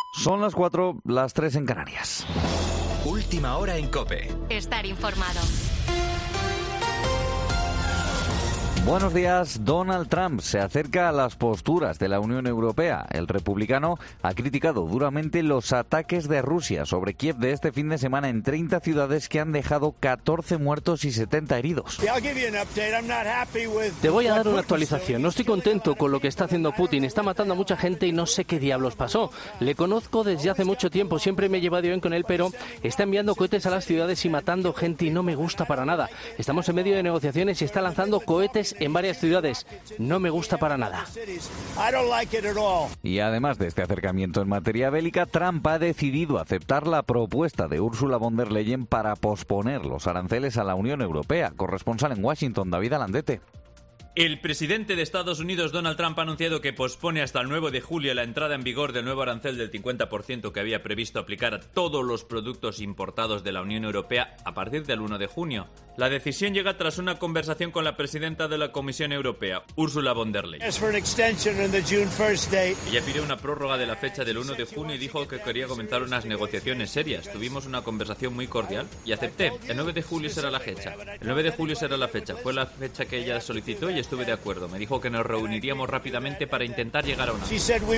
Son las 4, las 3 en Canarias. Última hora en COPE. Estar informado. Buenos días. Donald Trump se acerca a las posturas de la Unión Europea. El republicano ha criticado duramente los ataques de Rusia sobre Kiev de este fin de semana en 30 ciudades que han dejado 14 muertos y 70 heridos. Te voy a dar una actualización. No estoy contento con lo que está haciendo Putin. Está matando a mucha gente y no sé qué diablos pasó. Le conozco desde hace mucho tiempo, siempre me he llevado bien con él, pero está enviando cohetes a las ciudades y matando gente y no me gusta para nada. Estamos en medio de negociaciones y está lanzando cohetes en varias ciudades. No me gusta para nada. Y además de este acercamiento en materia bélica, Trump ha decidido aceptar la propuesta de Ursula von der Leyen para posponer los aranceles a la Unión Europea. Corresponsal en Washington, David Alandete. El presidente de Estados Unidos, Donald Trump, ha anunciado que pospone hasta el 9 de julio la entrada en vigor del nuevo arancel del 50% que había previsto aplicar a todos los productos importados de la Unión Europea a partir del 1 de junio. La decisión llega tras una conversación con la presidenta de la Comisión Europea, Ursula von der Leyen. Ella pidió una prórroga de la fecha del 1 de junio y dijo que quería comenzar unas negociaciones serias. Tuvimos una conversación muy cordial y acepté. El 9 de julio será la fecha. El 9 de julio será la fecha. Fue la fecha que ella solicitó y estuve de acuerdo. Me dijo que nos reuniríamos rápidamente para intentar llegar a una.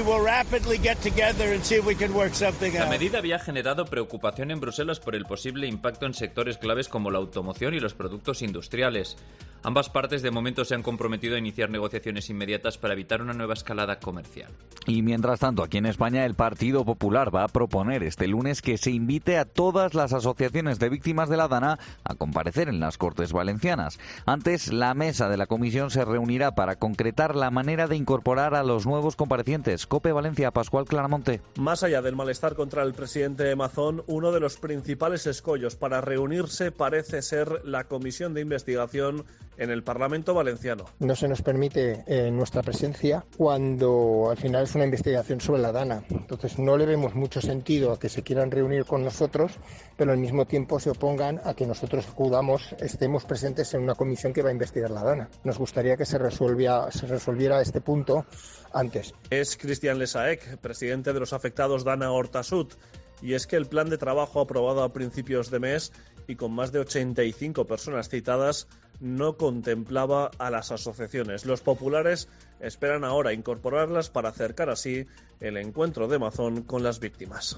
La medida había generado preocupación en Bruselas por el posible impacto en sectores claves como la automoción y los productos industriales. Ambas partes de momento se han comprometido a iniciar negociaciones inmediatas para evitar una nueva escalada comercial. Y mientras tanto, aquí en España, el Partido Popular va a proponer este lunes que se invite a todas las asociaciones de víctimas de la DANA a comparecer en las Cortes Valencianas. Antes, la mesa de la comisión se reunirá para concretar la manera de incorporar a los nuevos comparecientes. COPE Valencia, Pascual Claramonte. Más allá del malestar contra el presidente Mazón, uno de los principales escollos para reunirse parece ser la comisión de investigación en el Parlamento valenciano. No se nos permite nuestra presencia cuando al final es una investigación sobre la DANA. Entonces no le vemos mucho sentido a que se quieran reunir con nosotros, pero al mismo tiempo se opongan a que nosotros estemos presentes en una comisión que va a investigar la DANA. Nos gustaría que se resolviera este punto antes. Es Cristian Lesaec, presidente de los afectados DANA Hortasud. Y es que el plan de trabajo aprobado a principios de mes y con más de 85 personas citadas no contemplaba a las asociaciones. Los populares esperan ahora incorporarlas para acercar así el encuentro de Mazón con las víctimas.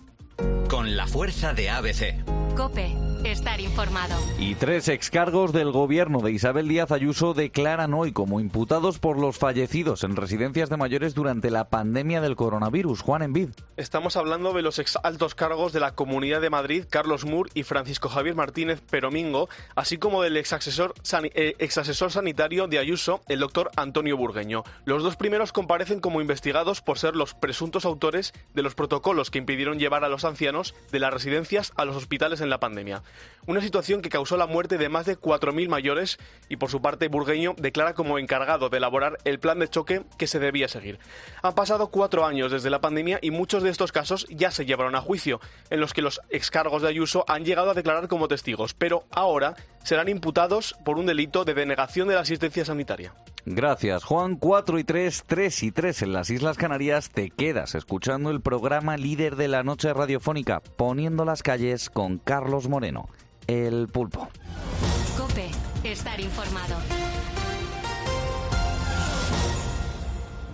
Con la fuerza de ABC. COPE. Estar informado. Y 3 excargos del gobierno de Isabel Díaz Ayuso declaran hoy como imputados por los fallecidos en residencias de mayores durante la pandemia del coronavirus. Juan Envid. Estamos hablando de los altos cargos de la Comunidad de Madrid, Carlos Mur y Francisco Javier Martínez Peromingo, así como del exasesor sanitario de Ayuso, el doctor Antonio Burgueño. Los dos primeros comparecen como investigados por ser los presuntos autores de los protocolos que impidieron llevar a los ancianos de las residencias a los hospitales en la pandemia. Una situación que causó la muerte de más de 4.000 mayores y por su parte Burgueño declara como encargado de elaborar el plan de choque que se debía seguir. Han pasado 4 años desde la pandemia y muchos de estos casos ya se llevaron a juicio, en los que los excargos de Ayuso han llegado a declarar como testigos, pero ahora serán imputados por un delito de denegación de la asistencia sanitaria. Gracias, Juan. 4 y 3, 3 y 3 en las Islas Canarias. Te quedas escuchando el programa líder de la noche radiofónica, Poniendo las calles, con Carlos Moreno, El Pulpo. COPE. Estar informado.